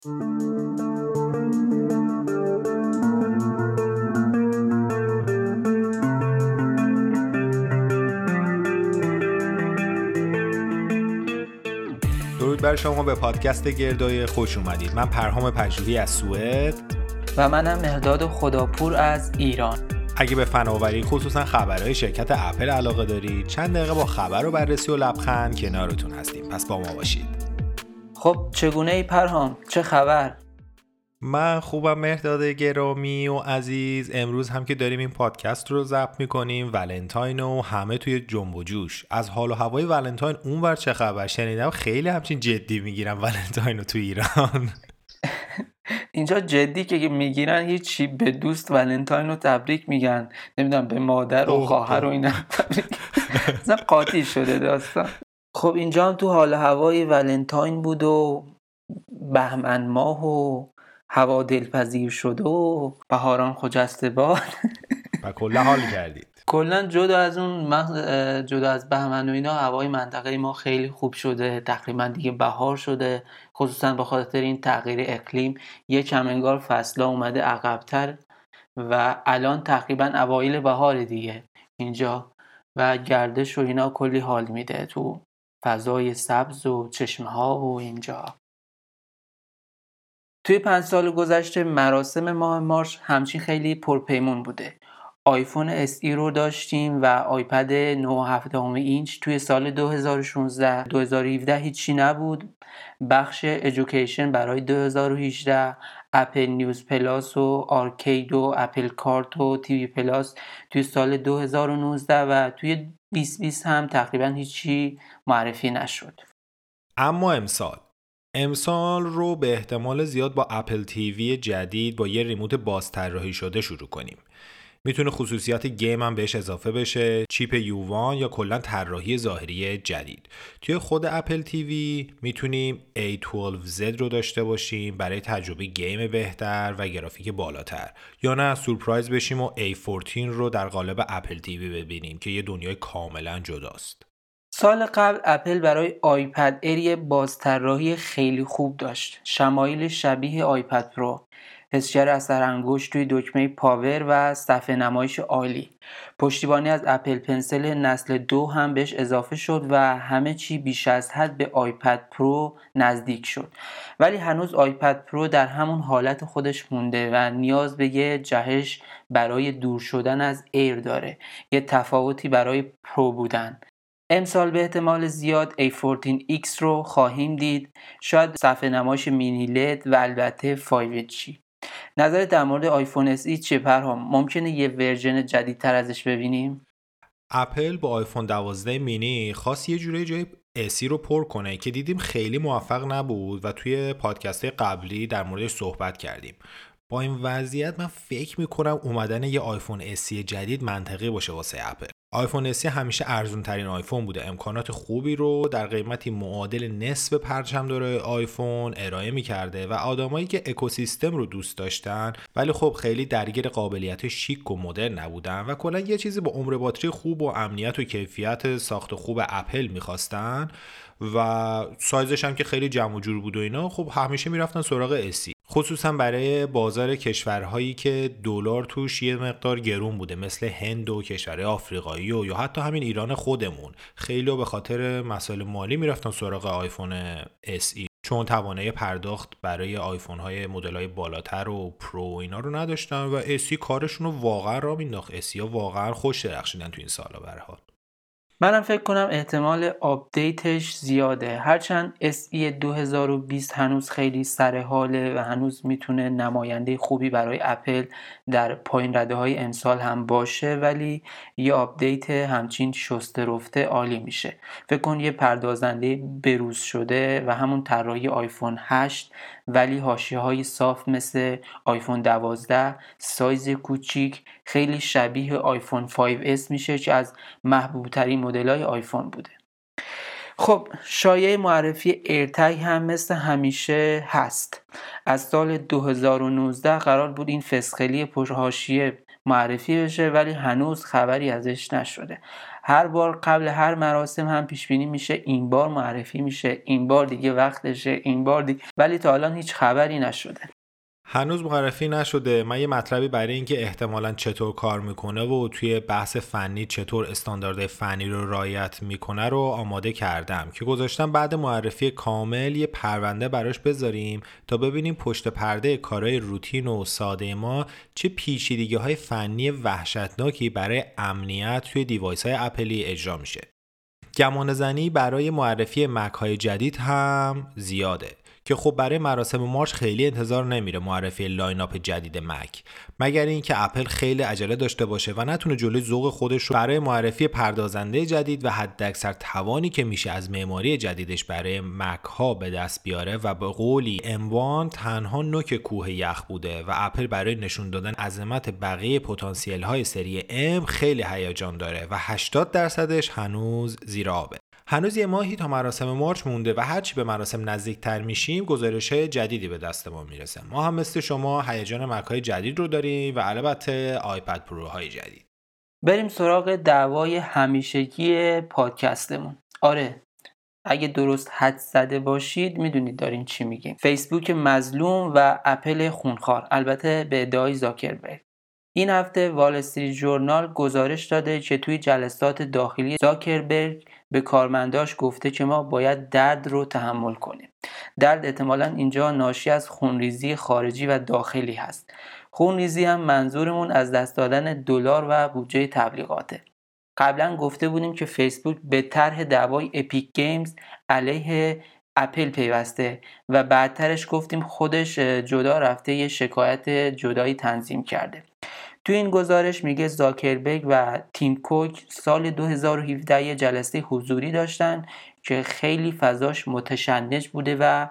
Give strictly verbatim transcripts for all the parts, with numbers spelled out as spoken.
درود بر شما، به پادکست گردای خوش اومدید. من پرهام پژوهی از سوئد و منم مهداد خداپور از ایران. اگه به فناوری خصوصا خبرهای شرکت اپل علاقه دارید، چند دقیقه با خبر و بررسی و لبخند کنارتون هستیم، پس با ما باشید. خب چگونه ای پرهام؟ چه خبر؟ من خوبم مهداد گرامی و عزیز. امروز هم که داریم این پادکست رو ضبط میکنیم ولنتاین و همه توی جنب و جوش. از حال و هوای ولنتاین اونور چه خبر؟ شنیدم خیلی همچین جدی میگیرن ولنتاین رو تو ایران. اینجا جدی که میگیرن هیچی، به دوست ولنتاین رو تبریک میگن، نمیدونم به مادر و خواهر و اینا تبریک. مثلا قاطی شده داستان. خب اینجا هم تو حال هوای ولنتاین بود و بهمن ماه و هوا دلپذیر شده و بهاران خجسته باد و کلا حال کردید. کلا جدا از اون مغز جدا از بهمن و اینا، هوای منطقه ما خیلی خوب شده، تقریبا دیگه بهار شده، خصوصا به خاطر این تغییر اقلیم یکم انگار فصلا اومده عقب‌تر و الان تقریبا اوایل بهار دیگه اینجا و گردش و اینا کلی حال میده تو فضای سبز و چشمه ها و اینجا. توی پنج سال گذشته مراسم ماه مارس همچین خیلی پرپیمون بوده. آیفون اس ای رو داشتیم و آیپد نه و هفت دهم اینچ. توی سال دو هزار و شانزده دو هزار و هفده هیچی نبود. بخش ادویکیشن برای دو هزار و هجده، اپل نیوز پلاس و آرکید و اپل کارت و تیوی پلاس توی سال دو هزار و نوزده و توی بیست بیست هم تقریبا هیچی معرفی نشد. اما امسال امسال رو به احتمال زیاد با اپل تیوی جدید با یه ریموت باز طراحی شده شروع کنیم. میتونه خصوصیات گیم هم بهش اضافه بشه، چیپ یووان یا کلا طراحی ظاهری جدید. توی خود اپل تیوی میتونیم ای دوازده زد رو داشته باشیم برای تجربه گیم بهتر و گرافیک بالاتر، یا نه سورپرایز بشیم و ای چهارده رو در قالب اپل تیوی ببینیم که یه دنیای کاملا جداست. سال قبل اپل برای آیپد ایر بازطراحی خیلی خوب داشت. شمایل شبیه آیپد پرو، حسگر اثر انگشت توی دکمه پاور و صفحه نمایش عالی. پشتیبانی از اپل پنسل نسل دو هم بهش اضافه شد و همه چی بیش از حد به آیپد پرو نزدیک شد. ولی هنوز آیپد پرو در همون حالت خودش مونده و نیاز به یه جهش برای دور شدن از ایر داره. یه تفاوتی برای پرو بودن. امسال به احتمال زیاد ای چهارده ایکس رو خواهیم دید، شاید صفحه نمایش مینی لید و البته فایو جی. نظرت در مورد آیفون اس ای چیه پرهام؟ ممکنه یه ورژن جدیدتر ازش ببینیم؟ اپل با آیفون دوازده مینی خواست یه جوری جای اسی رو پر کنه که دیدیم خیلی موفق نبود و توی پادکست قبلی در موردش صحبت کردیم. با این وضعیت من فکر میکنم اومدن یه آیفون اسی جدید منطقی باشه واسه اپل. آیفون اسی همیشه ارزون ترین آیفون بوده، امکانات خوبی رو در قیمتی معادل نصف پرچمدار آیفون ارائه میکرده و آدمایی که اکوسیستم رو دوست داشتن ولی خب خیلی درگیر قابلیت شیک و مدرن نبودن و کلا یه چیزی با عمر باتری خوب و امنیت و کیفیت ساخت خوب اپل میخواستن و سایزش هم که خیلی جمع و جور بود و اینا، خب همیشه میرفتن سراغ اسی، خصوصا برای بازار کشورهایی که دلار توش یه مقدار گرون بوده، مثل هند و کشورهای آفریقایی و یا حتی همین ایران خودمون. خیلی به خاطر مسائل مالی میرفتن سراغ آیفون اس ای، چون توانایی پرداخت برای آیفون های مدل های بالاتر و پرو اینا رو نداشتن و اسی کارشون رو واقعا را مینداخت. اسی ها واقعا خوش درخشیدن تو این سالا. به هر حال منم فکر کنم احتمال آپدیتش زیاده، هرچند اس ای دو هزار و بیست هنوز خیلی سر حاله و هنوز میتونه نماینده خوبی برای اپل در پایین رده های امسال هم باشه، ولی یه آپدیت همچین شسته رفته عالی میشه. فکر کن یه پردازنده بروز شده و همون طراحی آیفون هشت ولی حاشیه های صاف مثل آیفون دوازده، سایز کوچیک، خیلی شبیه آیفون پنج اس میشه که از محبوب ترین مدل‌های آیفون بوده. خب شایعه معرفی ایرتگ هم مثل همیشه هست. از سال دو هزار و نوزده قرار بود این فسخلی پشت حاشیه معرفی بشه ولی هنوز خبری ازش نشده. هر بار قبل هر مراسم هم پیش بینی میشه این بار معرفی میشه، این بار دیگه وقتشه، این بار دیگه، ولی تا الان هیچ خبری نشده. هنوز معرفی نشده. من یه مطلبی برای اینکه احتمالاً چطور کار میکنه و توی بحث فنی چطور استاندارد فنی رو رعایت میکنه رو آماده کردم که گذاشتم بعد معرفی کامل یه پرونده براش بذاریم تا ببینیم پشت پرده کارهای روتین و ساده ما چه پیچیدگی‌های فنی وحشتناکی برای امنیت توی دیوایس‌های اپلی اجرا میشه. گمان زنی برای معرفی مک‌های جدید هم زیاده که خب برای مراسم مارچ خیلی انتظار نمیره معرفی لاین اپ جدید مک، مگر اینکه اپل خیلی عجله داشته باشه و نتونه جلوی ذوق خودش رو برای معرفی پردازنده جدید و حداکثر توانی که میشه از معماری جدیدش برای مک ها به دست بیاره و به قولی ام یک تنها نوک کوه یخ بوده و اپل برای نشون دادن عظمت بقیه پتانسیل های سری ام خیلی هیجان داره و هشتاد درصدش هنوز زیر آبه. هنوز یه ماهی تا مراسم مارچ مونده و هرچی به مراسم نزدیکتر میشیم گزارش‌های جدیدی به دست ما میرسه. ما هم مثل شما هیجان مک‌های جدید رو داریم و البته آیپد پروهای جدید. بریم سراغ دعوای همیشگی پادکستمون. آره، اگه درست حد زده باشید میدونید داریم چی میگیم. فیسبوک مظلوم و اپل خونخوار، البته به ادعای زاکربرگ. این هفته وال استریت ژورنال گزارش داده که توی جلسات داخلی زاکربرگ به کارمنداش گفته که ما باید درد رو تحمل کنیم. درد احتمالاً اینجا ناشی از خونریزی خارجی و داخلی هست. خونریزی هم منظورمون از دست دادن دلار و بودجه تبلیغاته. قبلا گفته بودیم که فیسبوک به طرح دعوای اپیک گیمز علیه اپل پیوسته و بعدترش گفتیم خودش جدا رفته یه شکایت جدایی تنظیم کرده. تو این گزارش میگه زاکربرگ و تیم کوک سال دو هزار و هفده یه جلسه حضوری داشتن که خیلی فضاش متشنج بوده و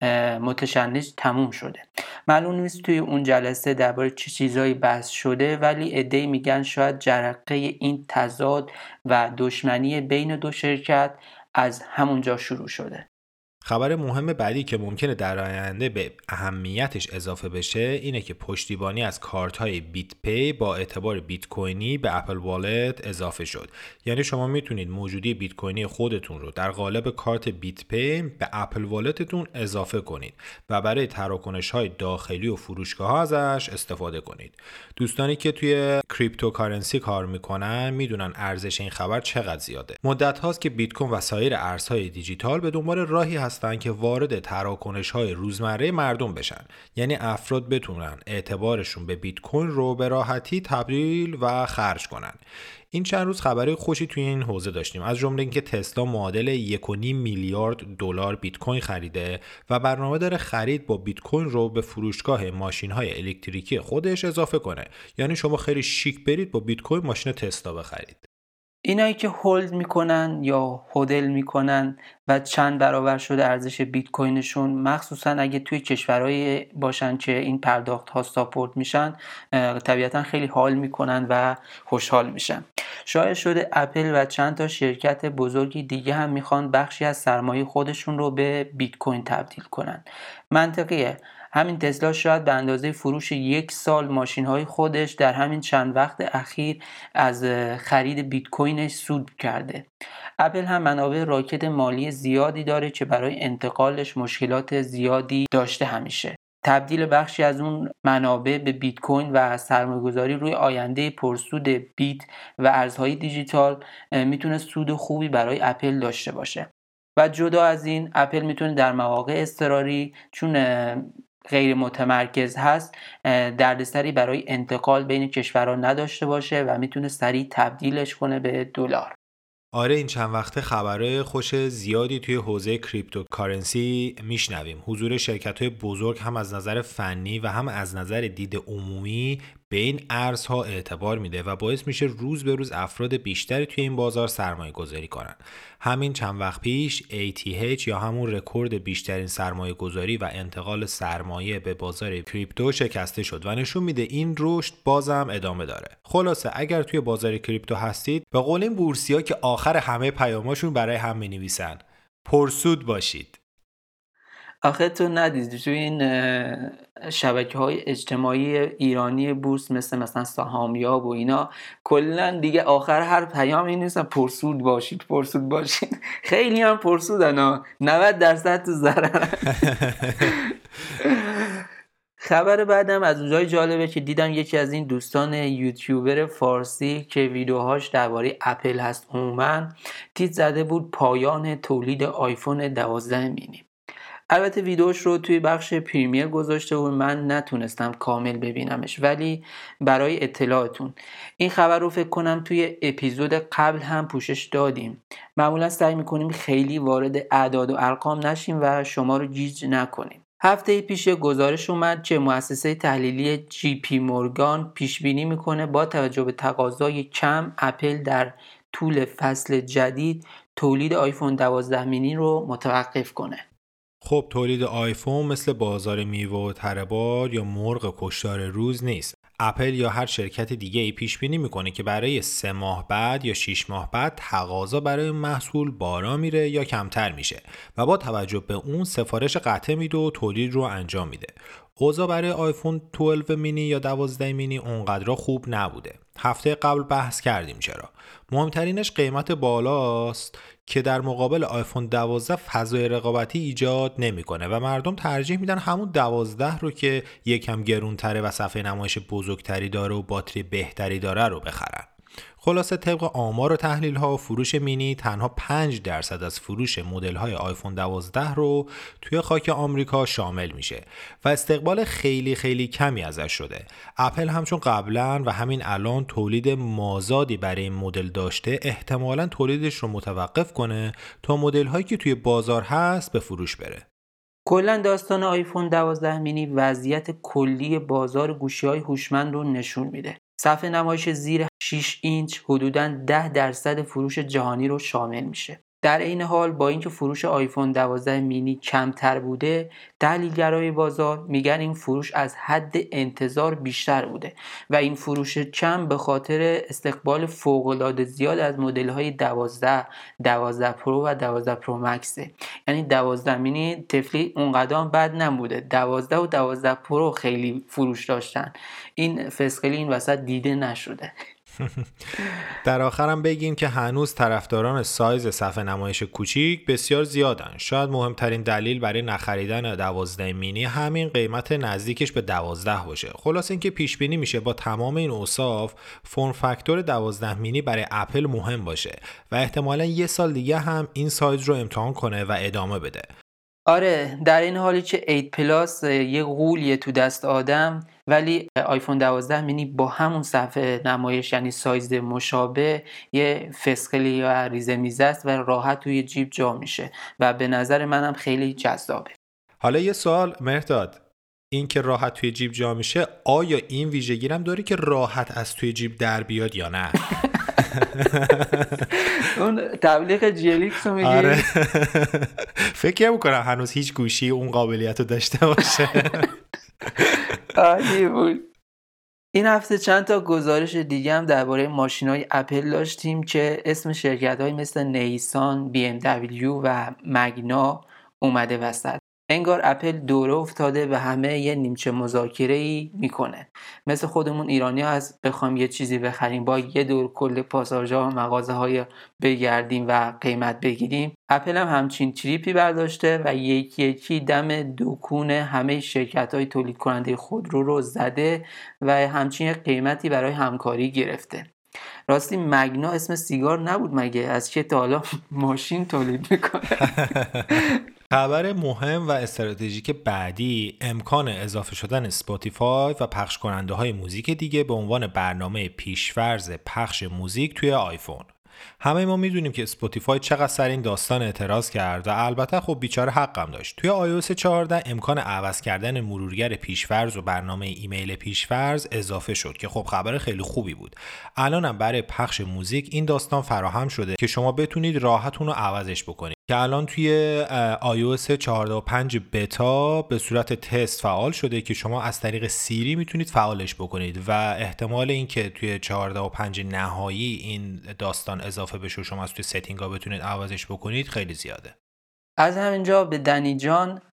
متشنج تموم شده. معلوم نیست توی اون جلسه درباره چه چیزایی بحث شده، ولی عده‌ای میگن شاید جرقه این تضاد و دشمنی بین دو شرکت از همونجا شروع شده. خبر مهم بعدی که ممکنه در آینده به اهمیتش اضافه بشه اینه که پشتیبانی از کارت‌های بیت پی با اعتبار بیت کوینی به اپل والت اضافه شد. یعنی شما میتونید موجودی بیت کوینی خودتون رو در قالب کارت بیت پی به اپل والتتون اضافه کنید و برای تراکنش‌های داخلی و فروشگاه‌ها ازش استفاده کنید. دوستانی که توی کریپتوکارنسی کار میکنن میدونن ارزش این خبر چقدر زیاده. مدت هاست که بیت کوین و سایر ارزهای دیجیتال به دنبال راهی هستن که وارد تراکنش‌های روزمره مردم بشن، یعنی افراد بتونن اعتبارشون به بیت کوین رو به راحتی تبدیل و خرج کنن. این چند روز خبری خوشی توی این حوزه داشتیم، از جمله اینکه تسلا معادل یک و نیم میلیارد دلار بیت کوین خریده و برنامه داره خرید با بیت کوین رو به فروشگاه ماشین‌های الکتریکی خودش اضافه کنه. یعنی شما خیلی شیک برید با بیت کوین ماشین تسلا بخرید. اینایی که هولد میکنن یا هودل میکنن و چند برابر شده ارزش بیت کوینشون، مخصوصا اگه توی کشورهایی باشن که این پرداخت ها ساپورت میشن، طبیعتا خیلی حال میکنن و خوشحال میشن. شایع شده اپل و چند تا شرکت بزرگی دیگه هم میخوان بخشی از سرمایه خودشون رو به بیت کوین تبدیل کنن. منطقیه. همین تسلا شاید به اندازه فروش یک سال ماشین‌های خودش در همین چند وقت اخیر از خرید بیت کوینش سود کرده. اپل هم منابع راکد مالی زیادی داره که برای انتقالش مشکلات زیادی داشته همیشه. تبدیل بخشی از اون منابع به بیت کوین و سرمایه‌گذاری روی آینده پرسود بیت و ارزهای دیجیتال میتونه سود خوبی برای اپل داشته باشه. و جدا از این، اپل میتونه در مواقع اضطراری، چون غیر متمرکز هست، دردسری برای انتقال بین کشورها نداشته باشه و میتونه سریع تبدیلش کنه به دلار. آره، این چند وقته خبرهای خوش زیادی توی حوزه کریپتوکارنسی میشنویم. حضور شرکت‌های بزرگ هم از نظر فنی و هم از نظر دید عمومی به این ارزها اعتبار میده و باعث میشه روز به روز افراد بیشتری توی این بازار سرمایه گذاری کنن. همین چند وقت پیش ای تی اچ یا همون رکورد بیشترین سرمایه گذاری و انتقال سرمایه به بازار کریپتو شکسته شد و نشون میده این رشد بازم ادامه داره. خلاصه اگر توی بازار کریپتو هستید، به قول این بورسیا که آخر همه پیاماشون برای هم مینویسن، پرسود باشید. آخه تو ندیدی تو این شبکه های اجتماعی ایرانی بورس مثل مثلا سهامیاب و اینا کلا دیگه آخر هر پیام این نیستن پرسود باشید پرسود باشید. خیلی هم پرسودن ها، نود درصد تو ضرر. خبر بعدم از اونجای جالبه که دیدم یکی از این دوستان یوتیوبر فارسی که ویدیوهاش درباره اپل هست عموما تیتر زده بود پایان تولید آیفون دوازده مینی. البته ویدیوش رو توی بخش پریمیر گذاشته و من نتونستم کامل ببینمش، ولی برای اطلاعتون این خبر رو فکر کنم توی اپیزود قبل هم پوشش دادیم. معمولا سعی میکنیم خیلی وارد اعداد و ارقام نشیم و شما رو گیج نکنیم. هفته پیش گزارش اومد که مؤسسه تحلیلی جی پی مورگان پیش بینی میکنه با توجه به تقاضای کم اپل در طول فصل جدید تولید آیفون دوازده مینی رو متوقف کنه. خب تولید آیفون مثل بازار میوه و تره بار یا مرغ کشتار روز نیست. اپل یا هر شرکت دیگه ای پیش بینی میکنه که برای سه ماه بعد یا شش ماه بعد تقاضا برای محصول بالا میره یا کمتر میشه و با توجه به اون سفارش قطعه میده و تولید رو انجام میده. اوضاع برای آیفون دوازده مینی یا دوازده مینی اونقدر خوب نبوده. هفته قبل بحث کردیم چرا. مهمترینش قیمت بالاست که در مقابل آیفون دوازده فضای رقابتی ایجاد نمیکنه و مردم ترجیح میدن همون دوازده رو که یکم گرونتره و صفحه نمایش بزرگتری داره و باتری بهتری داره رو بخرن. خلاصه طبق آمار و تحلیل ها فروش مینی تنها پنج درصد از فروش مدل های آیفون دوازده رو توی خاک آمریکا شامل میشه و استقبال خیلی خیلی کمی ازش شده. اپل همچون قبلا و همین الان تولید مازادی برای این مدل داشته، احتمالاً تولیدش رو متوقف کنه تا مدل هایی که توی بازار هست به فروش بره. کلا داستان آیفون دوازده مینی وضعیت کلی بازار گوشی‌های هوشمند رو نشون میده. صفحه نمایش زیر شش اینچ حدوداً ده درصد فروش جهانی رو شامل میشه. در این حال با اینکه فروش آیفون دوازده مینی کمتر بوده، تحلیلگرای بازار میگن این فروش از حد انتظار بیشتر بوده و این فروش کم به خاطر استقبال فوق‌العاده زیاد از مدل‌های دوازده، دوازده پرو و دوازده پرو مکسه. یعنی دوازده مینی تفلی اونقدر بد نبوده، دوازده و دوازده پرو خیلی فروش داشتن. این فسقلی این وسط دیده نشده. در آخرم بگیم که هنوز طرفداران سایز صفحه نمایش کوچیک بسیار زیادن. شاید مهمترین دلیل برای نخریدن دوازده مینی همین قیمت نزدیکش به دوازده باشه. خلاص اینکه پیش بینی میشه با تمام این اوصاف فرم فاکتور دوازده مینی برای اپل مهم باشه و احتمالاً یه سال دیگه هم این سایز رو امتحان کنه و ادامه بده. آره، در این حالی که اید پلاس یه غولیه تو دست آدم، ولی آیفون دوازده مینی با همون صفحه نمایش یعنی سایز مشابه یه فسقلی یا ریزه میزه است و راحت توی جیب جا میشه و به نظر منم خیلی جذابه. حالا یه سوال مهرداد، این که راحت توی جیب جا میشه آیا این ویژگی هم داره که راحت از توی جیب در بیاد یا نه؟ اون تبلیغ جیلیکس رو میگی؟ آره. فکر میکنم هنوز هیچ گوشی اون قابلیت رو داشته باشه. عالی بود. این هفته چند تا گزارش دیگه هم درباره ماشین‌های اپل داشتیم که اسم شرکت‌های مثل نیسان، بی ام دبلیو و مگنا اومده وسط. انگار اپل دوره افتاده و همه یه نیمچه مذاکره‌ای میکنه. مثل خودمون ایرانی‌ها از بخوام یه چیزی بخریم با یه دور کل پاساژها و مغازه‌های بگردیم و قیمت بگیریم. اپل هم همچین تریپی برداشته و یکی یکی دم دکون همه شرکت‌های تولید کننده خودرو رو زده و همچین قیمتی برای همکاری گرفته. راستی مگنا اسم سیگار نبود مگه؟ از که تا حالا ماشین تولید میکنه. خبر مهم و استراتژیک بعدی امکان اضافه شدن اسپاتیفای و پخش کننده های موزیک دیگه به عنوان برنامه پیش‌فرض پخش موزیک توی آیفون. همه ما میدونیم که اسپاتیفای چقدر سر این داستان اعتراض کرد و البته خب بیچاره حقم داشت. توی آی او اس چهارده امکان عوض کردن مرورگر پیش‌فرض و برنامه ایمیل پیش‌فرض اضافه شد که خب خبر خیلی خوبی بود. الانم برای پخش موزیک این داستان فراهم شده که شما بتونید راحت اون رو عوضش بکنید که الان توی آی او اس چهارده و پنج بتا به صورت تست فعال شده که شما از طریق سیری میتونید فعالش بکنید و احتمال اینکه توی چهارده و پنج نهایی این داستان اضافه بشه شما از توی ستینگ ها بتونید عوضش بکنید خیلی زیاده. از همینجا به دنی جان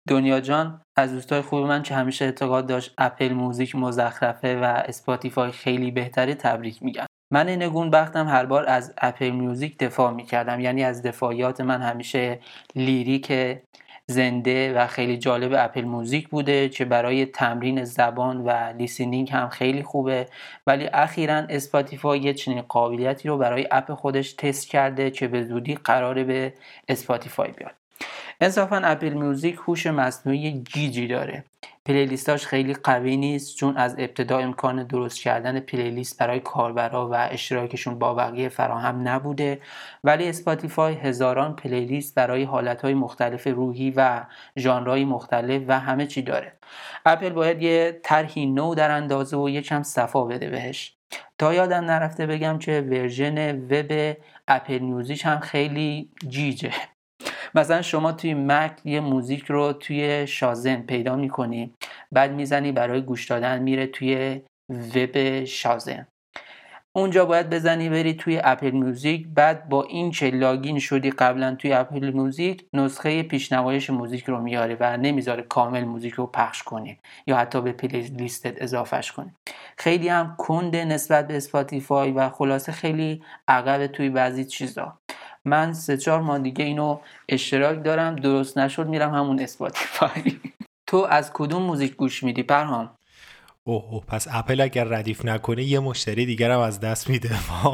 دنیا جان از دوستای خوب من که همیشه اعتقاد داشت اپل موزیک مزخرفه و اسپاتیفای خیلی بهتره تبریک میگم. من نگون بختم هر بار از اپل میوزیک دفاع میکردم، یعنی از دفاعیات من همیشه لیریک زنده و خیلی جالب اپل موزیک بوده که برای تمرین زبان و لیسنینگ هم خیلی خوبه، ولی اخیراً اسپاتیفای یه چنین قابلیتی رو برای اپ خودش تست کرده که به زودی قراره به اسپاتیفای بیاد. انصافاً اپل میوزیک هوش مصنوعی گیجی داره. پلیلیستاش خیلی قوی نیست چون از ابتدا امکان درست کردن پلیلیست برای کاربرا و اشتراکشون با بقیه فراهم نبوده، ولی اسپاتیفای هزاران پلیلیست برای حالتهای مختلف روحی و ژانرهای مختلف و همه چی داره. اپل باید یه طرحی نو در اندازه و یکم صفا بده بهش. تا یادم نرفته بگم که ورژن وب اپل میوزیک هم خیلی گیجه. مثلا شما توی مک یه موزیک رو توی شازم پیدا میکنی، بعد میزنی برای گوش دادن، میره توی وب شازم، اونجا باید بزنی بری توی اپل میوزیک، بعد با این که لاگین شدی قبلا توی اپل میوزیک نسخه پیشنمایش موزیک رو میاره و نمیذاره کامل موزیک رو پخش کنی یا حتی به پلی لیستت اضافهش کنی. خیلی هم کنده نسبت به اسپاتیفای و خلاصه خیلی عقب توی بعضی چیزا. من سه چهار ماه دیگه اینو اشتراک دارم، درست نشد میرم همون اسپاتیفای. تو از کدوم موزیک گوش میدی پرهام؟ اوه اوه پس اپل اگر ردیف نکنه یه مشتری دیگرم از دست میده.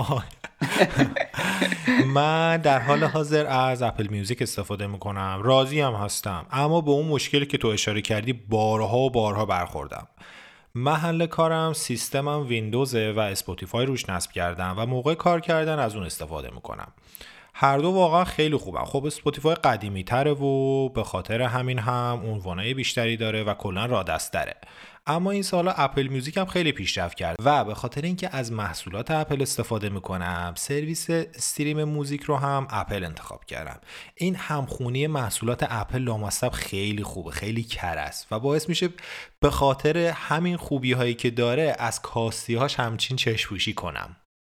من در حال حاضر از اپل میوزیک استفاده میکنم، راضی هم هستم، اما به اون مشکلی که تو اشاره کردی بارها و بارها برخوردم. محل کارم سیستمم ویندوزه و اسپاتیفای روش نصب کردم و موقع کار کردن از اون استفاده میکنم. هر دو واقعا خیلی خوبن. خب اسپاتیفای قدیمی تره و به خاطر همین هم عنوانای بیشتری داره و کلا رادستره. اما این سالا اپل میوزیک هم خیلی پیشرفت کرد و به خاطر اینکه از محصولات اپل استفاده میکنم سرویس استریم موزیک رو هم اپل انتخاب کردم. این همخونی محصولات اپل لامصب خیلی خوبه، خیلی کرس و باعث میشه به خاطر همین خوبی هایی که داره از کاستی هاش همچین چشپوشی کنم.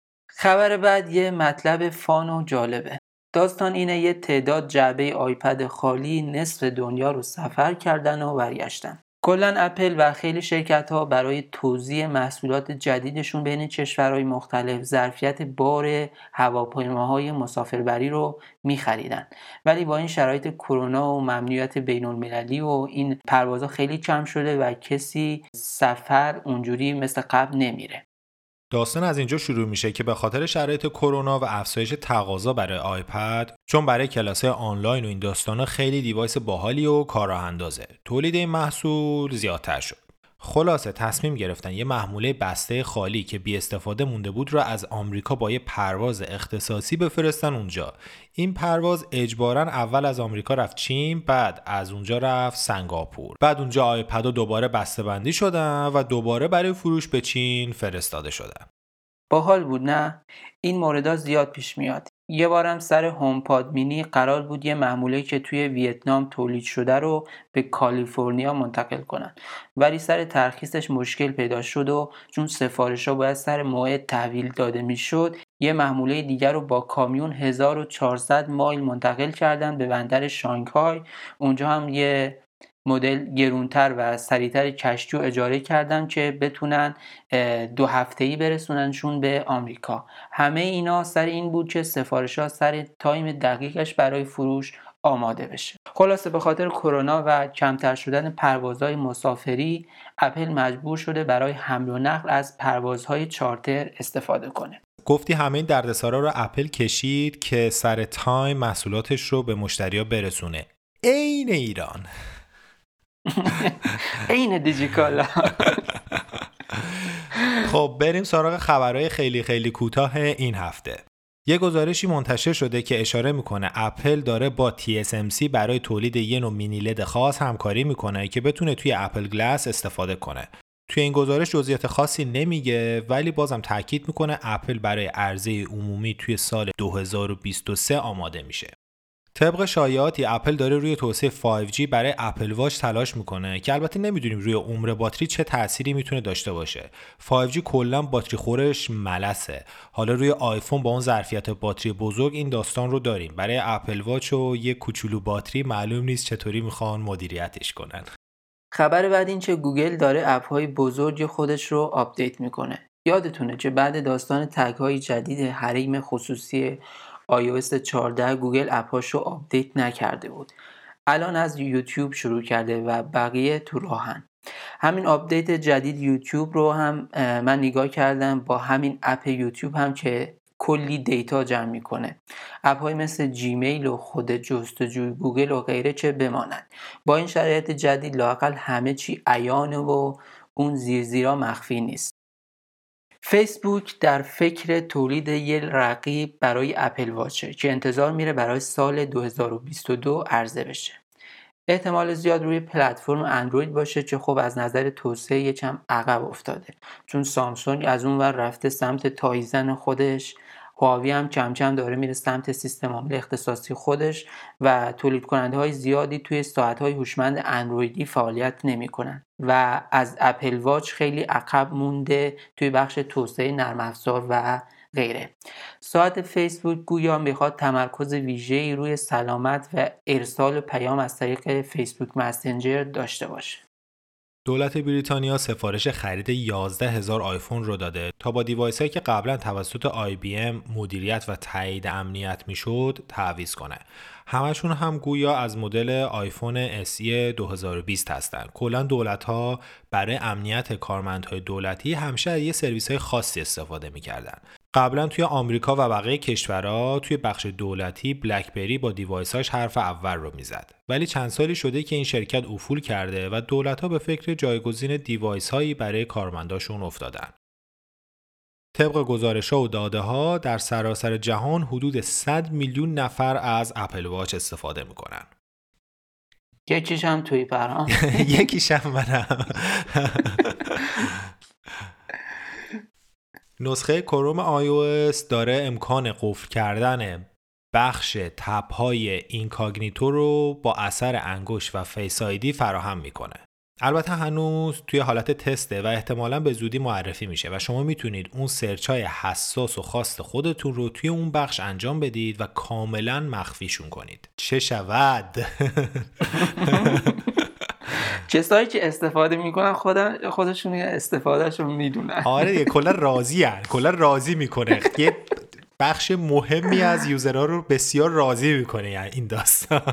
خبر بعد یه مطلب فان و جالبه. داستان اینه یه تعداد جعبه آیپد خالی نصف دنیا رو سفر کردن و برگشتن. کلاً اپل و خیلی شرکت‌ها برای توزیع محصولات جدیدشون بین کشورهای مختلف ظرفیت بار هواپیماهای مسافربری رو می‌خریدن، ولی با این شرایط کرونا و ممنوعیت بین‌المللی و این پروازها خیلی کم شده و کسی سفر اونجوری مثل قبل نمیره. داستان از اینجا شروع میشه که به خاطر شرایط کرونا و افزایش تقاضا برای آیپد، چون برای کلاس‌های آنلاین و این داستانا خیلی دیوایس باحالی و کارراه اندازه، تولید این محصول زیادتر شد. خلاصه تصمیم گرفتن یه محموله بسته خالی که بی استفاده مونده بود رو از آمریکا با یه پرواز اختصاصی بفرستن اونجا. این پرواز اجباراً اول از آمریکا رفت چین، بعد از اونجا رفت سنگاپور، بعد اونجا آیپدها دوباره بسته‌بندی شدن و دوباره برای فروش به چین فرستاده شدن. باحال بود نه؟ این موردها زیاد پیش میاد. یه بارم سر هومپاد مینی قرار بود یه محموله که توی ویتنام تولید شده رو به کالیفرنیا منتقل کنن، ولی سر ترخیصش مشکل پیدا شد و چون سفارش‌ها باید سر موعد تحویل داده میشد، یه محموله دیگر رو با کامیون هزار و چهارصد مایل منتقل کردن به بندر شانگهای. اونجا هم یه مدل گرونتر و سریعتر کشتی رو اجاره کردن که بتونن دو هفته‌ای برسوننشون به آمریکا. همه اینا سر این بود که سفارش‌ها سر تایم دقیقش برای فروش آماده بشه. خلاصه به خاطر کرونا و کمتر شدن پروازهای مسافری، اپل مجبور شده برای حمل و نقل از پروازهای چارتر استفاده کنه. گفتی همه این دردسرا رو اپل کشید که سر تایم محصولاتش رو به مشتری‌ها برسونه. عین ایران. عین دیجیکالا. خب بریم سراغ خبرهای خیلی خیلی کوتاه این هفته. یه گزارشی منتشر شده که اشاره میکنه اپل داره با تی اس ام سی برای تولید یه نوع مینی لد خاص همکاری میکنه که بتونه توی اپل گلاس استفاده کنه. توی این گزارش جزئیات خاصی نمیگه، ولی بازم تاکید میکنه اپل برای عرضه عمومی توی سال دو هزار و بیست و سه آماده میشه. طبق شایعاتی اپل داره روی توسعه فایو جی برای اپل واچ تلاش میکنه که البته نمیدونیم روی عمر باتری چه تأثیری میتونه داشته باشه. فایو جی کلا باتری خورش ملسه. حالا روی آیفون با اون ظرفیت باتری بزرگ این داستان رو داریم. برای اپل واچ و یه کوچولو باتری معلوم نیست چطوری میخوان مدیریتش کنن. خبر بعد این که گوگل داره اپ‌های بزرگ خودش رو آپدیت میکنه. یادتونه که بعد داستان تگ‌های جدید حریم خصوصی آی او اس چهارده گوگل اپ‌هاشو آپدیت نکرده بود. الان از یوتیوب شروع کرده و بقیه تو راهن. همین آپدیت جدید یوتیوب رو هم من نگاه کردم، با همین اپ یوتیوب هم که کلی دیتا جمع میکنه. اپ‌های مثل جیمیل و خود جستجوی گوگل و غیره چه بمانند. با این شرایط جدید لااقل همه چی عیانه و اون زیر زیرا مخفی نیست. فیسبوک در فکر تولید یه رقیب برای اپل واچه که انتظار میره برای سال دو هزار و بیست و دو عرضه بشه. احتمال زیاد روی پلتفرم اندروید باشه که خب از نظر توسعه یکم عقب افتاده، چون سامسونگ از اون ور رفته سمت تایزن خودش، هواوی هم کم کم داره میره سمت سیستم عامل اختصاصی خودش و تولید کننده های زیادی توی ساعت های هوشمند اندرویدی فعالیت نمی کنن و از اپل واچ خیلی عقب مونده توی بخش توسعه نرم افزار و غیره. ساعت فیسبوک گویا میخواد تمرکز ویژه‌ای روی سلامت و ارسال پیام از طریق فیسبوک مسنجر داشته باشه. دولت بریتانیا سفارش خرید یازده هزار آیفون رو داده تا با دیوایس هایی که قبلا توسط آی بی ام مدیریت و تایید امنیت میشد تعویض کنه. همشون هم گویا از مدل آیفون اس ای دو هزار و بیست هستن. کلا دولت ها برای امنیت کارمندهای دولتی همیشه از یه سرویس های خاصی استفاده میکردن. قبلا توی آمریکا و بقیه کشورها توی بخش دولتی بلکبری با دیوایساش حرف اول رو میزد، ولی چند سالی شده که این شرکت افول کرده و دولت‌ها به فکر جایگزین دیوایس‌هایی برای کارمنداشون افتادن. طبق گزارش‌ها و داده‌ها در سراسر جهان حدود صد میلیون نفر از اپل واچ استفاده میکنن. یکیش هم توی پرام. یکیش هم منم. نسخه کروم آی او اس داره امکان قفل کردن بخش تب‌های اینکاگنیتو رو با اثر انگشت و فیس آیدی فراهم میکنه. البته هنوز توی حالت تسته و احتمالاً به زودی معرفی میشه و شما میتونید اون سرچای حساس و خاص خودتون رو توی اون بخش انجام بدید و کاملاً مخفیشون کنید. چه شود؟ کسایی که استفاده میکنن خودن خودشون استفادهشون میدونن. آره دیگه، کلا راضی هن. کلا راضی میکنه. یه بخش مهمی از یوزرها رو بسیار راضی میکنه یعنی این داستان.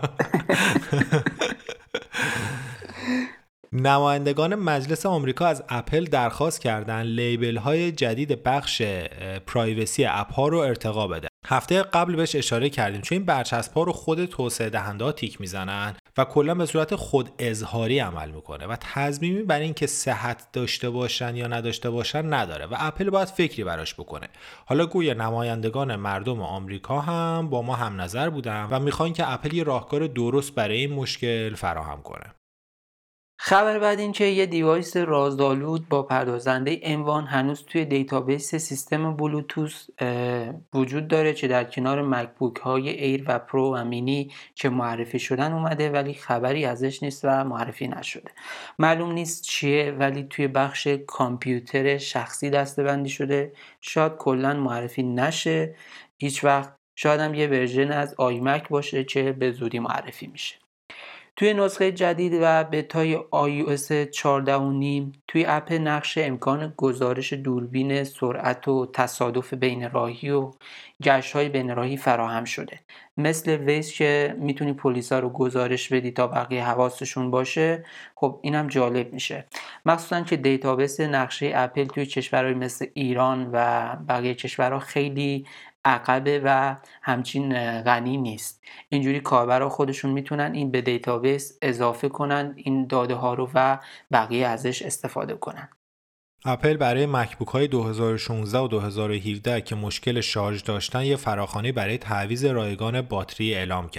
نمایندگان مجلس آمریکا از اپل درخواست کردن لیبل های جدید بخش پرایوسی اپ ها رو ارتقا بده. هفته قبل بهش اشاره کردیم چون این برچسب ها رو خود توسعه دهنده ها تیک میزنن و کلا به صورت خود اظهاری عمل میکنه و تضمینی برای این که صحت داشته باشن یا نداشته باشن نداره و اپل باید فکری براش بکنه. حالا گویا نمایندگان مردم آمریکا هم با ما هم نظر بودن و میخوان که اپل یه راهکار درست برای این مشکل فراهم کنه. خبر بعد این که یه دیوایس رازآلود با پردازنده عنوان هنوز توی دیتابیس سیستم بلوتوث وجود داره که در کنار مکبوک های ایر و پرو و مینی که معرفی شدن اومده، ولی خبری ازش نیست و معرفی نشده. معلوم نیست چیه، ولی توی بخش کامپیوتر شخصی دسته‌بندی شده. شاید کلاً معرفی نشه هیچ وقت. شاید هم یه ورژن از آیمک باشه که به زودی معرفی میشه. توی نسخه جدید و بتای آی او اس چهارده و نیم توی اپ نقش امکان گزارش دوربین سرعت و تصادف بین راهی و گشت‌های بین راهی فراهم شده. مثل ویز که میتونی پلیسا رو گزارش بدی تا بقیه حواسشون باشه. خب اینم جالب میشه، مخصوصا که دیتابیس نقشه اپل توی کشورهای مثل ایران و بقیه کشورها خیلی عقبه و همچین غنی نیست. اینجوری کاربرا خودشون میتونن این به دیتابیس اضافه کنن این داده ها رو و بقیه ازش استفاده کنن. اپل برای مکبوک های دو هزار و شانزده و دو هزار و هفده که مشکل شارژ داشتن یه فراخوانی برای تعویض رایگان باتری اعلام کرده.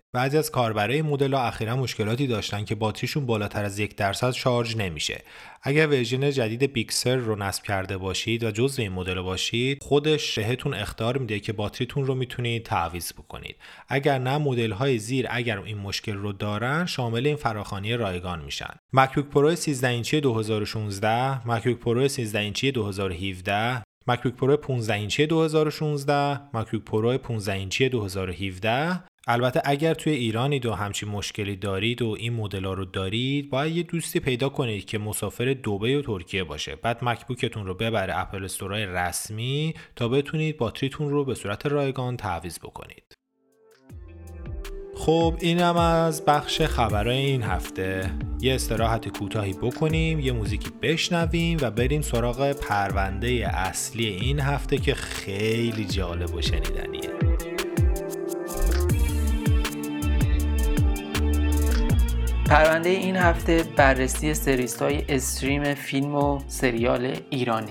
بعضی از کاربرای این مدل‌ها اخیراً مشکلاتی داشتن که باتریشون بالاتر از یک درصد شارژ نمیشه. اگر ورژن جدید بیکسر رو نصب کرده باشید و جزء این مدل باشید، خودش بهتون اخطار میده که باتریتون رو میتونید تعویض بکنید. اگر نه، مدل‌های زیر اگر این مشکل رو دارن شامل این فراخوانی رایگان میشن. مکبوک پرو سیزده اینچی دو هزار و شانزده، مکبوک پرو سیزده اینچی دو هزار و هفده، مکبوک پرو پانزده اینچی دو هزار و شانزده، مکبوک پرو پانزده اینچی دو هزار و هفده. البته اگر توی ایرانید و همچین مشکلی دارید و این مدل‌ها رو دارید، باید یه دوستی پیدا کنید که مسافر دبی و ترکیه باشه. بعد مکبوکتون رو ببره اپل استورای رسمی تا بتونید باتریتون رو به صورت رایگان تعویض بکنید. خب اینم از بخش خبرای این هفته. یه استراحت کوتاهی بکنیم، یه موزیکی بشنویم و بریم سراغ پرونده اصلی این هفته که خیلی جالب و شنیدنیه. پرونده این هفته بررسی سرویس‌های استریم فیلم و سریال ایرانی.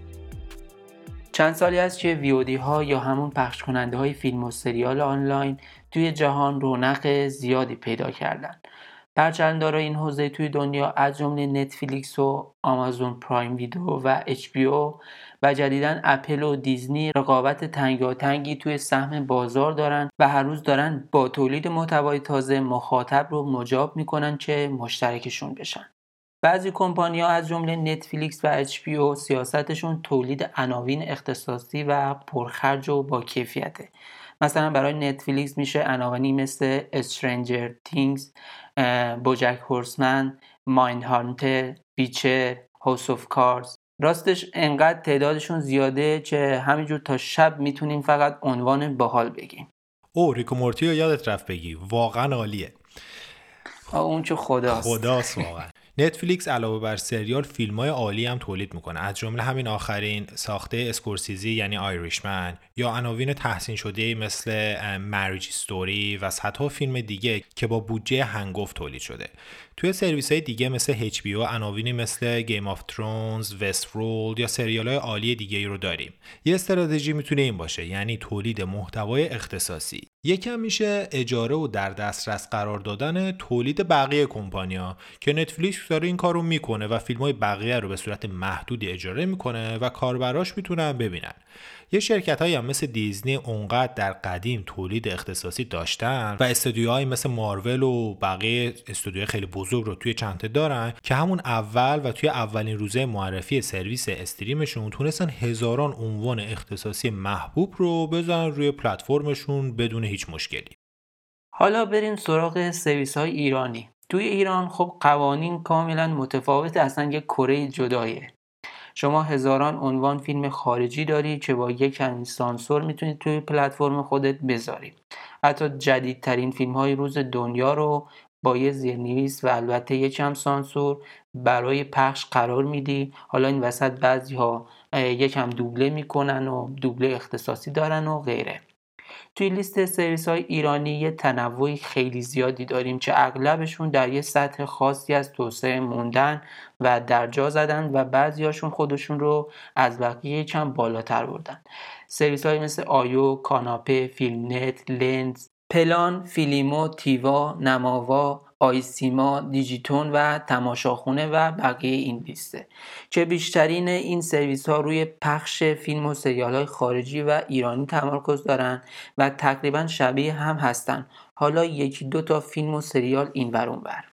چند سالی است که ویودی ها یا همون پخش کننده های فیلم و سریال آنلاین توی جهان رونق زیادی پیدا کردن. برچندارای این حوزه توی دنیا از جمله نتفلیکس و آمازون پرایم ویدیو و اچ بی او و جدیداً اپل و دیزنی رقابت تنگاتنگی توی سهم بازار دارن و هر روز دارن با تولید محتوای تازه مخاطب رو مجاب میکنن که مشترکشون بشن. بعضی کمپانی‌ها از جمله نتفلیکس و اچ بی او سیاستشون تولید عناوین اختصاصی و پرخرج و با کیفیته. مثلا برای نتفلیکس میشه عناوینی مثل استرنجر تینگز، بوجک هورسمن، مایند هانتر، ویچر، هاوس آف کارز. راستش انقدر تعدادشون زیاده که همینجور تا شب میتونیم فقط عنوان باحال بگیم. او ریک و مورتی رو یادت رفت بگی، واقعا عالیه. اون چه خداست. خداست واقعا. نتفلیکس علاوه بر سریال فیلم‌های عالی هم تولید میکنه، از جمله همین آخرین ساخته اسکورسیزی یعنی آیریشمن، یا عناوین تحسین شده مثل مریج استوری و صدها فیلم دیگه که با بودجه هنگفت تولید شده. توی سرویس‌های دیگه مثل اچ بی او عناوینی مثل گیم آف ترونز، وست‌ورلد یا سریال‌های عالی دیگه‌ای رو داریم. یه استراتژی میتونه این باشه، یعنی تولید محتوای اختصاصی. یکم میشه اجاره و در دسترس قرار دادن تولید بقیه کمپانی‌ها که نتفلیکس داره این کارو میکنه و فیلم‌های بقیه رو به صورت محدودی اجاره میکنه و کاربراش میتونن ببینن. یه شرکت‌هایی هم مثل دیزنی اونقدر در قدیم تولید اختصاصی داشتن و استودیوهایی مثل مارول و بقیه استودیوهای خیلی بزرگ رو توی چنته دارن که همون اول و توی اولین روزه معرفی سرویس استریمشون تونستن هزاران عنوان اختصاصی محبوب رو بذارن روی پلتفرمشون بدون هیچ مشکلی. حالا بریم سراغ سرویس‌های ایرانی. توی ایران خب قوانین کاملا متفاوت، اصلا یک کره جدایه. شما هزاران عنوان فیلم خارجی داری که با یک کمی سانسور میتونید توی پلتفرم خودت بذاری. حتی جدیدترین فیلم‌های روز دنیا رو با یه زیرنویس و البته یک کم سانسور برای پخش قرار میدی. حالا این وسط بعضی‌ها یک کم دوبله میکنن و دوبله اختصاصی دارن و غیره. توی لیست سرویس های ایرانی یه تنوعی خیلی زیادی داریم که اغلبشون در یه سطح خاصی از توسعه موندن و در جا زدن و بعضی هاشون خودشون رو از بقیه کم بالاتر بردن. سرویس های مثل آیو، کاناپه، فیلم نت، لنز، پلان، فیلیمو، تیوا، نماوا، آیسیما، دیجیتون و تماشاخونه و بقیه این لیسته که بیشترین این سرویس ها روی پخش فیلم و سریال های خارجی و ایرانی تمرکز دارن و تقریبا شبیه هم هستن. حالا یکی دو تا فیلم و سریال این ور اون ور.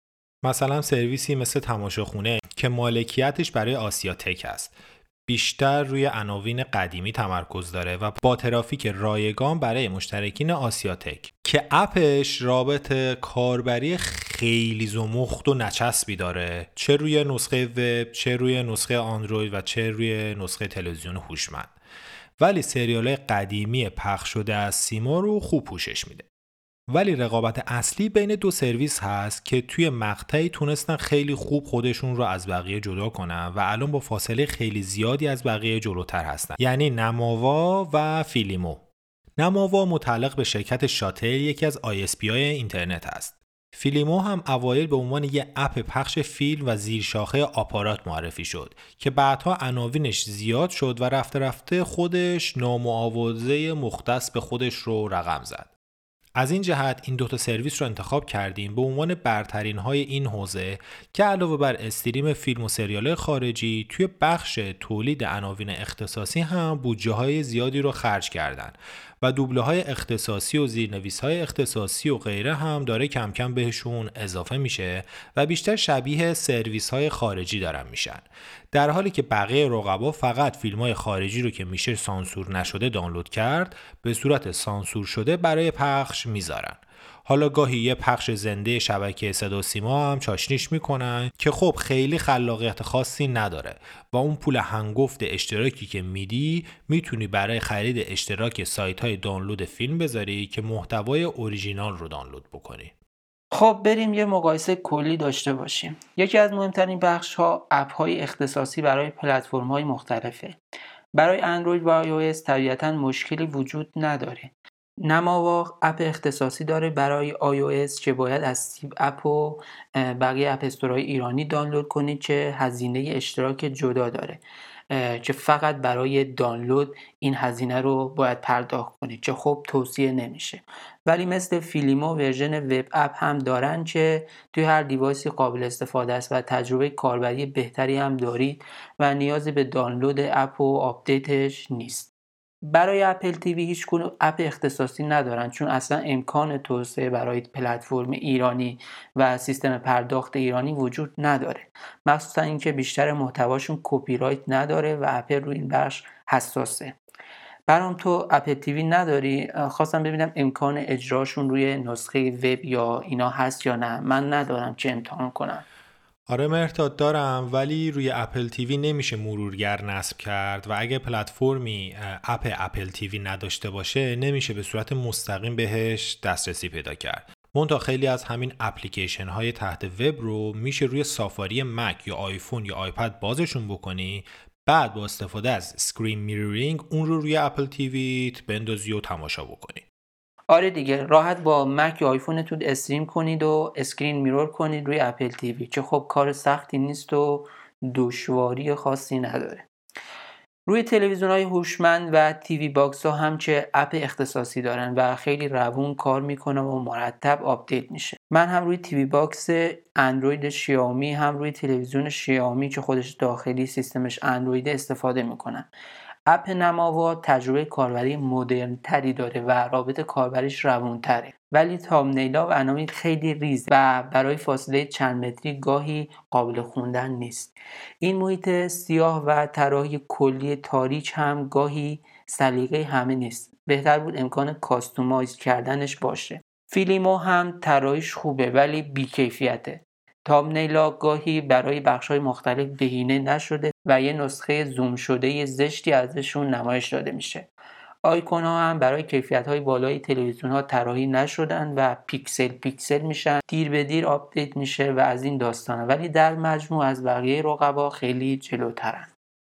مثلا سرویسی مثل تماشاخونه که مالکیتش برای آسیا تک است، بیشتر روی عناوین قدیمی تمرکز داره و با ترافیک رایگان برای مشترکین آسیاتک که اپش رابط کاربری خیلی زمخت و نچسبی داره، چه روی نسخه وب، چه روی نسخه اندروید و چه روی نسخه تلویزیون هوشمند. ولی سریال‌های قدیمی پخش شده از سیما رو خوب پوشش میده. ولی رقابت اصلی بین دو سرویس هست که توی مقطعی تونستن خیلی خوب خودشون رو از بقیه جدا کنن و الان با فاصله خیلی زیادی از بقیه جلوتر هستن، یعنی نماوا و فیلیمو. نماوا متعلق به شرکت شاتل، یکی از آی اس پی های اینترنت است. فیلیمو هم اوایل به عنوان یه اپ پخش فیلم و زیرشاخه آپارات معرفی شد که بعدها عناوینش زیاد شد و رفته رفته خودش نام و آوازه مختص به خودش رو رقم زد. از این جهت این دوتا سرویس رو انتخاب کردیم به عنوان برترین های این حوزه که علاوه بر استریم فیلم و سریال خارجی توی بخش تولید عناوین اختصاصی هم بودجه های زیادی رو خرج کردن و دوبله های اختصاصی و زیرنویس های اختصاصی و غیره هم داره کم کم بهشون اضافه میشه و بیشتر شبیه سرویس های خارجی دارن میشن، در حالی که بقیه رقبا فقط فیلم های خارجی رو که میشه سانسور نشده دانلود کرد به صورت سانسور شده برای پخش میذارن. حالا گاهی یه پخش زنده شبکه صدا و سیما هم چاشنیش میکنن که خب خیلی خلاقیت خاصی نداره و اون پول هنگفت اشتراکی که میدی میتونی برای خرید اشتراک سایت های دانلود فیلم بذاری که محتوای اوریجینال رو دانلود بکنی. خب بریم یه مقایسه کلی داشته باشیم. یکی از مهمترین بخش ها اپ های اختصاصی برای پلتفرم های مختلفه. برای اندروید و آی او اس طبیعتاً مشکلی وجود نداره. نماوا اپ اختصاصی داره برای آی او اس که باید از سیب اپ و بقیه اپ استورهای ایرانی دانلود کنید که هزینه اشتراک جدا داره که فقط برای دانلود این هزینه رو باید پرداخت کنید که خب توصیه نمیشه. ولی مثل فیلیمو ورژن وب اپ هم دارن که توی هر دیوایسی قابل استفاده است و تجربه کاربری بهتری هم دارید و نیازی به دانلود اپ و آپدیتش نیست. برای اپل تیوی هیچ گونه اپ اختصاصی ندارن چون اصلا امکان توسعه برای پلتفرم ایرانی و سیستم پرداخت ایرانی وجود نداره، مخصوصا اینکه بیشتر محتواشون کپی رایت نداره و اپل روی این بخش حساسه. برام تو اپل تیوی نداری؟ خواستم ببینم امکان اجراشون روی نسخه وب یا اینا هست یا نه. من ندارم که امتحان کنم. آره مهرداد دارم، ولی روی اپل تیوی نمیشه مرورگر نصب کرد و اگه پلتفرمی اپ اپل تیوی نداشته باشه نمیشه به صورت مستقیم بهش دسترسی پیدا کرد. منتها خیلی از همین اپلیکیشن های تحت وب رو میشه روی سافاری مک یا آیفون یا آیپد بازشون بکنی، بعد با استفاده از اسکرین میرورینگ اون رو روی اپل تیوی بندازی و تماشا بکنی. آره دیگه، راحت با مک یا آیفونتون استریم کنید و اسکرین میرور کنید روی اپل تیوی که خب کار سختی نیست و دشواری خاصی نداره. روی تلویزیون‌های هوشمند و تیوی باکس ها هم چه اپ اختصاصی دارن و خیلی روون کار میکنه و مرتب آپدیت میشه. من هم روی تیوی باکس اندروید شیائومی هم روی تلویزیون شیائومی که خودش داخلی سیستمش اندروید استفاده میکنم. اپ نماوا تجربه کاربری مدرن تری داره و رابط کاربریش روون تره، ولی تامنیلا و عناوین خیلی ریز و برای فاصله چند متری گاهی قابل خوندن نیست. این محیط سیاه و طراحی کلی تاریک هم گاهی سلیقه همه نیست. بهتر بود امکان کاستومایز کردنش باشه. فیلیمو هم طراحیش خوبه ولی بی‌کیفیته. تامنیلا گاهی برای بخش‌های مختلف بهینه نشده و یه نسخه زوم شده زشتی ازشون نمایش داده میشه. آیکون ها هم برای کیفیت‌های بالای تلویزیون ها طراحی نشدن و پیکسل پیکسل میشن، دیر به دیر آپدیت میشه و از این داستانه، ولی در مجموع از بقیه رقبا خیلی جلوترن.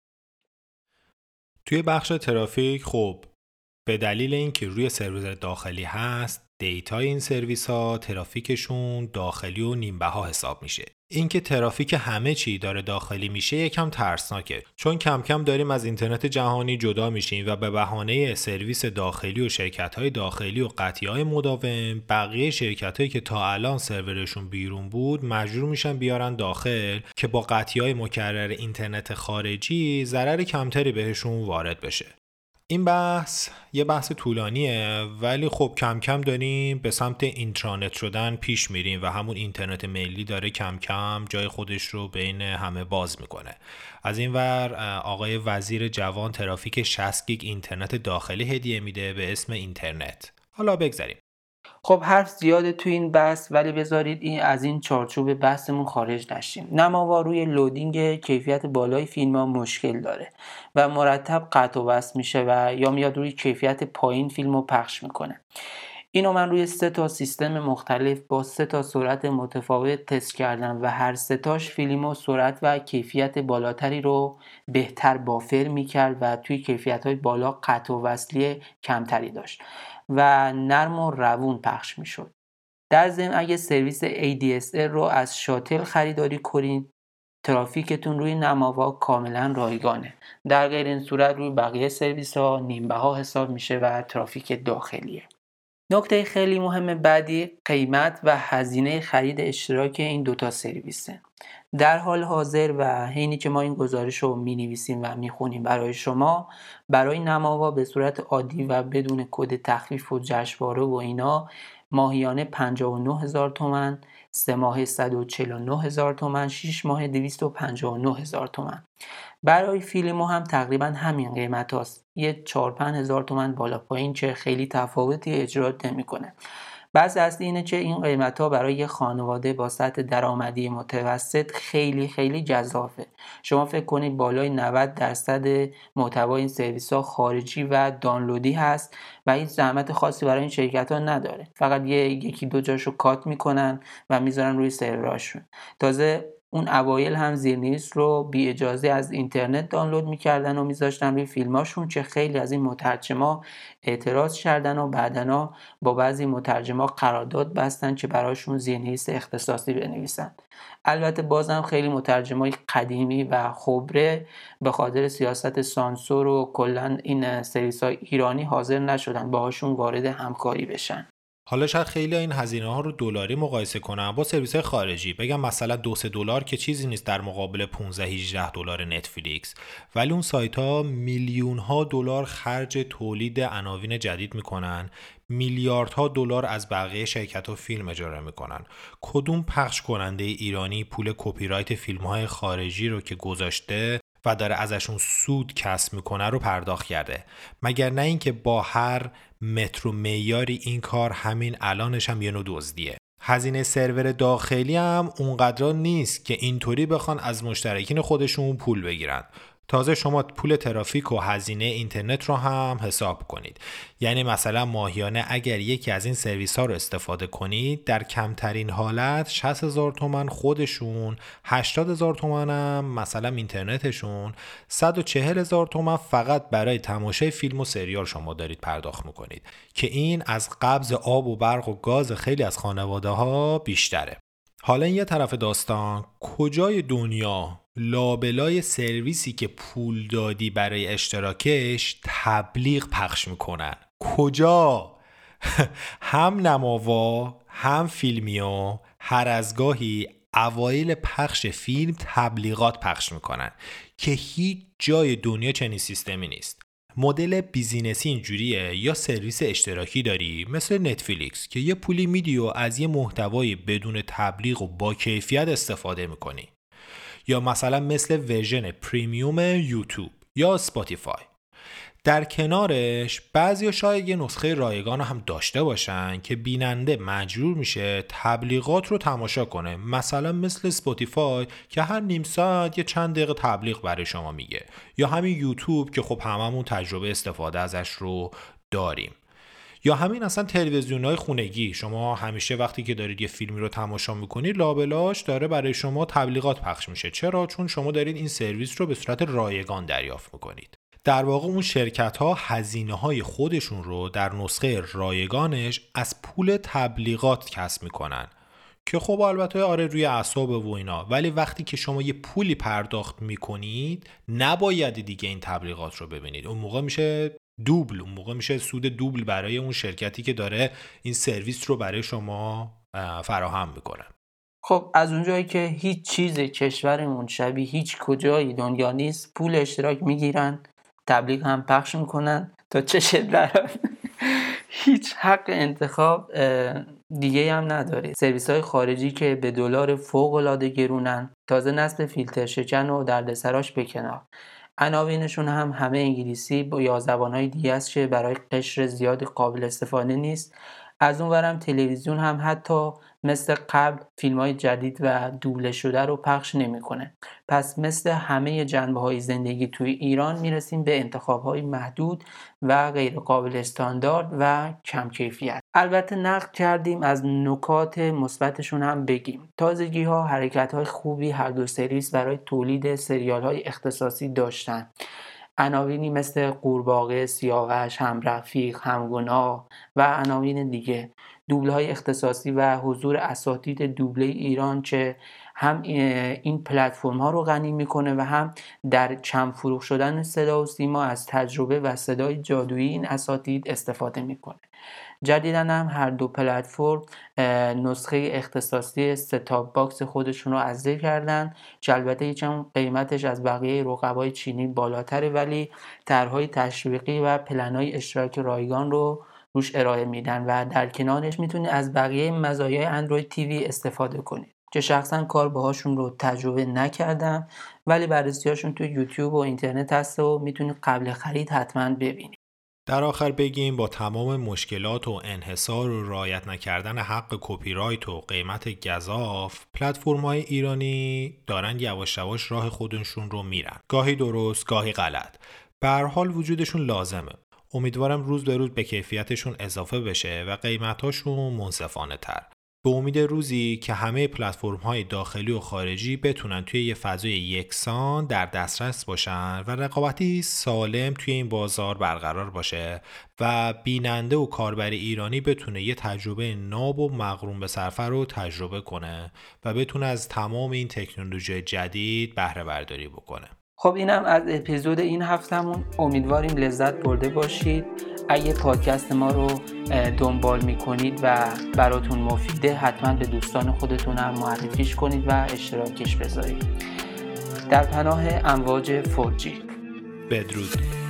توی بخش ترافیک خب به دلیل اینکه روی سرور داخلی هست، دیتای این سرویس ها ترافیکشون داخلی و نیمبها حساب میشه. اینکه ترافیک همه چی داره داخلی میشه یکم ترسناکه، چون کم کم داریم از اینترنت جهانی جدا میشیم و به بهانه سرویس داخلی و شرکت‌های داخلی و قطعی‌های مداوم بقیه شرکت‌هایی که تا الان سرورشون بیرون بود مجبور میشن بیارن داخل که با قطعی‌های مکرر اینترنت خارجی ضرر کمتری بهشون وارد بشه. این بحث یه بحث طولانیه، ولی خب کم کم داریم به سمت اینترنت شدن پیش میریم و همون اینترنت ملی داره کم کم جای خودش رو بین همه باز میکنه. از این ور آقای وزیر جوان ترافیک شصت گیگ اینترنت داخلی هدیه میده به اسم اینترنت. حالا بگذاریم. خب حرف زیاده تو این بحث، ولی بذارید این از این چارچوب بحثمون خارج نشیم. نماوا روی لودینگ کیفیت بالای فیلم ها مشکل داره و مرتب قطع و وصل میشه و یا میاد روی کیفیت پایین فیلمو پخش میکنه. اینو من روی سه تا سیستم مختلف با سه تا سرعت متفاوت تست کردم و هر سه تاش فیلمو سرعت و کیفیت بالاتری رو بهتر بافر میکرد و توی کیفیت‌های بالا قطع و وصلی کمتری داشت و نرم و روون پخش میشد. در ضمن اگه سرویس ای دی اس ال رو از شاتل خریداری کنید ترافیکتون روی نماوا کاملا رایگانه. در غیر این صورت روی بقیه سرویس ها نیمبها حساب میشه و ترافیک داخلیه. نکته خیلی مهم بعدی قیمت و هزینه خرید اشتراک این دوتا سرویسه. در حال حاضر و حینی که ما این گزارش رو می نویسیم و می خونیم برای شما، برای نماوا به صورت عادی و بدون کد تخفیف و جشنواره و اینا ماهیانه پنجاه و نه هزار تومان، سه ماه صد و چهل و نه هزار تومان، شش ماه دویست و پنجاه و نه هزار تومان. برای فیلمو هم تقریبا همین قیمت هاست، یه چهار پنج هزار تومان بالا پایین، چه خیلی تفاوتی ایجاد نمیکنه. بس اصلی اینه که این قیمت ها برای یه خانواده با سطح درآمدی متوسط خیلی خیلی جذابه. شما فکر کنید بالای نود درصد محتوای این سرویس ها خارجی و دانلودی هست و هیچ زحمت خاصی برای این شرکت ها نداره، فقط یه یکی دو جاشو کات میکنن و میذارن روی سروراشون. تازه اون اوایل هم زیرنویس رو بی اجازه از اینترنت دانلود میکردن و میذاشتن روی فیلماشون، که خیلی از این مترجما اعتراض کردن و بعدنا با بعضی مترجما قرارداد بستن که براشون زیرنویس اختصاصی بنویسن. البته بازم خیلی مترجمای قدیمی و خبره به خاطر سیاست سانسور و کلا این سرویس‌های ایرانی حاضر نشدن باهاشون وارد همکاری بشن. حالا شاید خیلی این هزینه ها رو دلاری مقایسه کنن با سرویس های خارجی، بگم مثلا دو سه دلار که چیزی نیست در مقابل پانزده هجده دلار نتفلیکس، ولی اون سایت ها میلیون ها دلار خرج تولید عناوین جدید میکنن، میلیاردها دلار از بقیه شرکت ها فیلم اجاره میکنن. کدوم پخش کننده ایرانی پول کپی رایت فیلم های خارجی رو که گذاشته و داره ازشون سود کسب میکنه رو پرداخت کرده؟ مگر نه اینکه با هر متر و معیاری این کار همین الانش هم یه نوع دزدیه. هزینه سرور داخلی هم اونقدر نیست که اینطوری بخوان از مشترکین خودشون پول بگیرن. تازه شما پول ترافیک و هزینه اینترنت رو هم حساب کنید. یعنی مثلا ماهیانه اگر یکی از این سرویس ها رو استفاده کنید، در کمترین حالت شصت هزار تومان خودشون، هشتاد هزار تومان هم مثلا اینترنتشون، صد و چهل هزار تومان فقط برای تماشای فیلم و سریال شما دارید پرداخت میکنید که این از قبض آب و برق و گاز خیلی از خانواده ها بیشتره. حالا این یه طرف داستان. کجای دنیا لابلای سرویسی که پول دادی برای اشتراکش تبلیغ پخش میکنن؟ کجا؟ هم نماوا هم فیلمیو هر از گاهی اوایل پخش فیلم تبلیغات پخش میکنن که هیچ جای دنیا چنین سیستمی نیست. مدل بیزینسی اینجوریه، یا سرویس اشتراکی داری مثل نتفلیکس که یه پولی میدی و از یه محتوای بدون تبلیغ و با کیفیت استفاده میکنی، یا مثلا مثل ورژن پریمیوم یوتیوب یا اسپاتیفای. در کنارش بعضیا شاید یه نسخه رایگان هم داشته باشن که بیننده مجبور میشه تبلیغات رو تماشا کنه، مثلا مثل اسپاتیفای که هر نیم ساعت یه چند دقیقه تبلیغ برای شما میگه، یا همین یوتیوب که خب هممون تجربه استفاده ازش رو داریم، یا همین اصلا تلویزیون‌های خونگی. شما همیشه وقتی که دارید یه فیلمی رو تماشا میکنید لابلاش داره برای شما تبلیغات پخش میشه. چرا؟ چون شما دارید این سرویس رو به صورت رایگان دریافت میکنید. در واقع اون شرکت ها هزینه های خودشون رو در نسخه رایگانش از پول تبلیغات کسب میکنن که خب البته آره روی اعصاب و اینا، ولی وقتی که شما یه پولی پرداخت میکنید نباید دیگه این تبلیغات رو ببینید. اون موقع میشه دوبل، اون موقع میشه سود دوبل برای اون شرکتی که داره این سرویس رو برای شما فراهم میکنه. خب از اونجایی که هیچ چیز کشورمون شبیه هیچ کجای دنیا نیست، پول اشتراک میگیرن، تبلیغ هم پخش میکنن تا چه درن. هیچ حق انتخاب دیگه هم نداره. سرویس های خارجی که به دلار فوق العاده گرونن، تازه نصب فیلتر شکن و دردسراش به کنار، عناوینشون هم همه انگلیسی با یا زبانهای دیگه است که برای قشر زیاد قابل استفاده نیست. از اونورم تلویزیون هم حتی مثل قبل فیلم‌های جدید و دوبله شده رو پخش نمی‌کنه. پس مثل همه جنبه‌های زندگی توی ایران میرسیم به انتخاب‌های محدود و غیر قابل استاندارد و کم کیفیت. البته نقد کردیم، از نکات مثبتشون هم بگیم. تازگی‌ها حرکت‌های خوبی هر دو سرویس برای تولید سریال‌های اختصاصی داشتن. عناوینی مثل قورباغه، سیاوش، همرفیق، همگناه و عناوین دیگه، دوبله‌های اختصاصی و حضور اساتید دوبله ایران که هم این پلتفرم ها رو غنی میکنه و هم در کم فروغ شدن صدا و سیما از تجربه و صدای جادویی این اساتید استفاده میکنه. جدیداً هم هر دو پلتفرم نسخه اختصاصی ستاپ باکس خودشون رو عرضه کردن که البته یکم قیمتش از بقیه رقبای چینی بالاتره، ولی طرحهای تشویقی و پلن‌های اشتراک رایگان رو روش ارائه میدن و در کنارش میتونی از بقیه مزایای اندروید تیوی استفاده کنی که شخصا کار باهاشون رو تجربه نکردم، ولی بررسی‌هاشون تو یوتیوب و اینترنت هست و میتونی قبل خرید حتما ببینی. در آخر بگیم با تمام مشکلات و انحصار و رعایت نکردن حق کپی رایت و قیمت گزاف، پلتفرم‌های ایرانی دارن یواش یواش راه خودشون رو میرن. گاهی درست، گاهی غلط. به هر حال وجودشون لازمه. امیدوارم روز به روز به کیفیتشون اضافه بشه و قیمتاشون منصفانه تر. به امید روزی که همه پلتفرم‌های داخلی و خارجی بتونن توی یه فضای یکسان در دسترس باشن و رقابتی سالم توی این بازار برقرار باشه و بیننده و کاربر ایرانی بتونه یه تجربه ناب و مغروم به صرفه رو تجربه کنه و بتونه از تمام این تکنولوژی جدید بهره برداری بکنه. خب اینم از اپیزود این هفتمون. امیدواریم لذت برده باشید. اگه پادکست ما رو دنبال میکنید و براتون مفیده، حتما به دوستان خودتون هم معرفیش کنید و اشتراکش بذارید. در پناه امواج فور جی. بدرود.